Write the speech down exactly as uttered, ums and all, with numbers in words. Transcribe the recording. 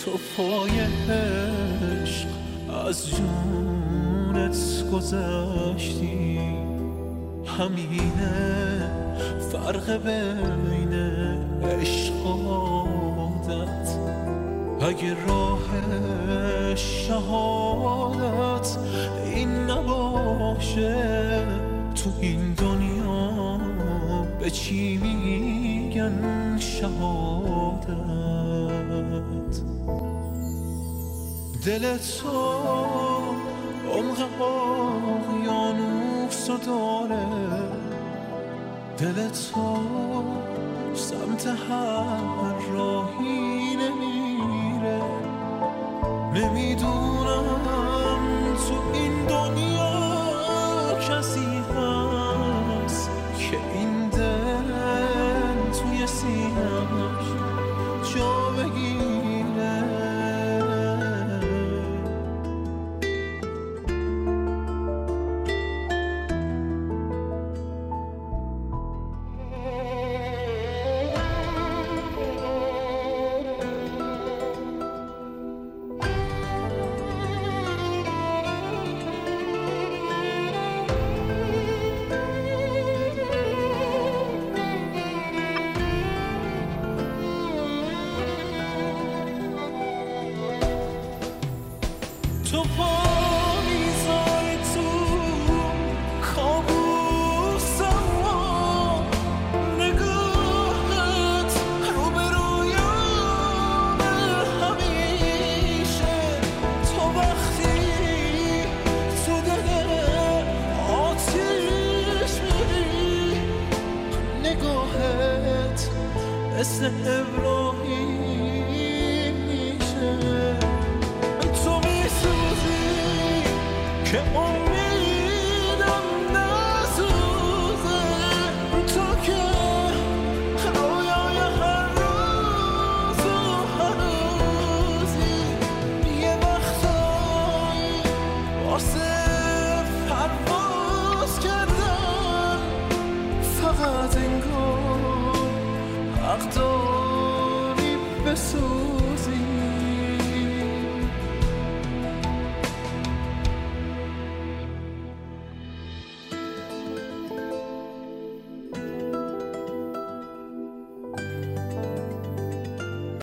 تو پای عشق از جونت گذشتی، همینه فرق بین عشق و عادت. اگه راه شهادت این نباشه، تو این دنیا به چی میگن شهادت؟ دل تو عمق اقیانوس رو داره، دل تو سمت هر راهی نمیره. نمیدونم تو این دنیا کسی هست که این دل توی سینه‌اش جا بگیره. تو پا میذاری تو کابوسم، نگاهت رو به رویانه همیشه. تو وقتی تو دل آتیش میری، نگاهت مثل ابراهیم